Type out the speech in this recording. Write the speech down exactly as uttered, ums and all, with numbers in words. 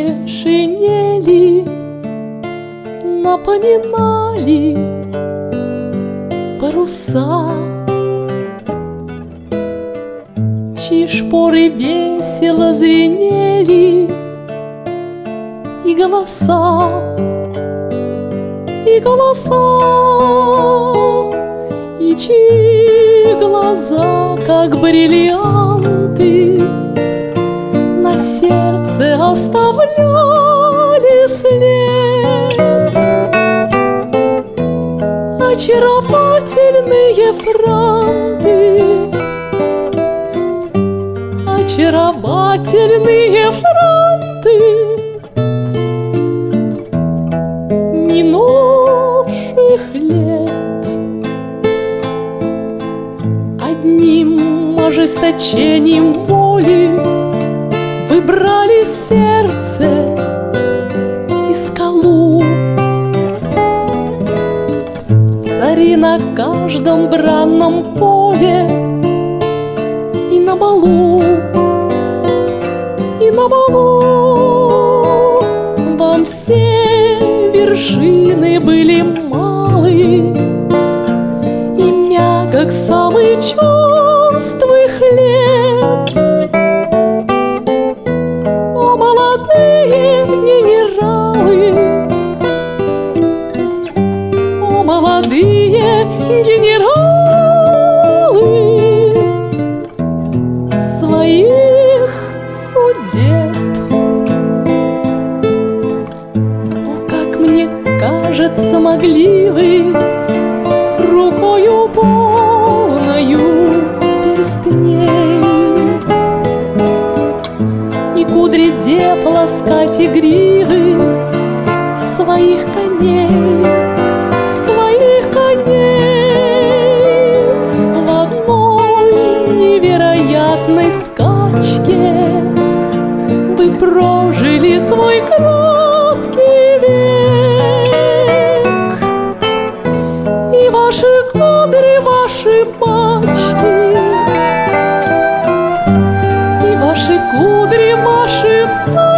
белые шинели напоминали паруса, чьи шпоры весело звенели, и голоса, и голоса, и чьи глаза, как бриллианты, на сердце оставляли след. Очаровательные франты, очаровательные франты минувших лет. Одним ожесточением воли выбрали сердце и скалу. Цари на каждом бранном поле и на балу, и на балу. Вам все вершины были малы, и мягок самый черствый хлеб. О, молодые генералы, о, молодые генералы, своих судеб. О, как мне кажется, могли вы рукою полною перстней и кудри дев ласкать игривы своих коней, своих коней. В одной невероятной скачке вы прожили свой кроткий век, и ваши кудри, ваши пачки, и ваши кудри, ваши пачки